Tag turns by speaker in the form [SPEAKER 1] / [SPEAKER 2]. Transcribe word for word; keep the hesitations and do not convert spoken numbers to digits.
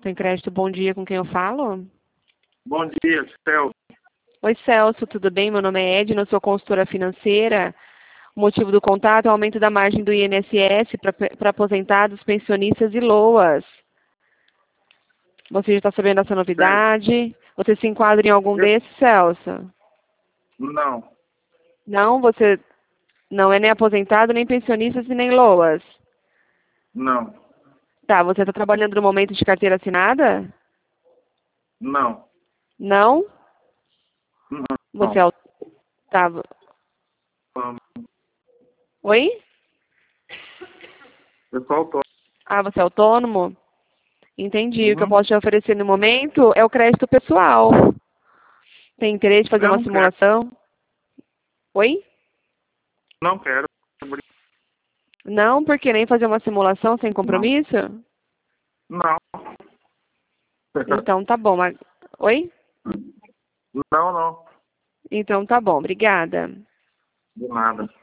[SPEAKER 1] Tem crédito, bom dia, com quem eu falo?
[SPEAKER 2] Bom dia, Celso.
[SPEAKER 1] Oi, Celso, tudo bem? Meu nome é Edna, eu sou consultora financeira. O motivo do contato é o aumento da margem do I N S S para aposentados, pensionistas e LOAS. Você já está sabendo dessa novidade? Você se enquadra em algum
[SPEAKER 2] Eu-
[SPEAKER 1] desses, Celso?
[SPEAKER 2] Não,
[SPEAKER 1] Não, você não é nem aposentado, nem pensionistas e nem LOAS.
[SPEAKER 2] não,
[SPEAKER 1] Tá, você está trabalhando no momento de carteira assinada?
[SPEAKER 2] não,
[SPEAKER 1] Não?
[SPEAKER 2] não.
[SPEAKER 1] Você é... au- Tá.
[SPEAKER 2] não.
[SPEAKER 1] Oi?
[SPEAKER 2] Eu sou autônomo.
[SPEAKER 1] Ah, você é autônomo? Entendi. O que eu
[SPEAKER 2] Uhum.
[SPEAKER 1] posso te oferecer no momento é o crédito pessoal. Tem interesse em fazer
[SPEAKER 2] Eu
[SPEAKER 1] uma
[SPEAKER 2] não quero,
[SPEAKER 1] simulação? Oi?
[SPEAKER 2] não quero.
[SPEAKER 1] Não, porque nem fazer uma simulação sem
[SPEAKER 2] Não,
[SPEAKER 1] compromisso?
[SPEAKER 2] não.
[SPEAKER 1] Então tá bom. Mas- Oi?
[SPEAKER 2] Não, não.
[SPEAKER 1] Então tá bom. Obrigada.
[SPEAKER 2] De nada.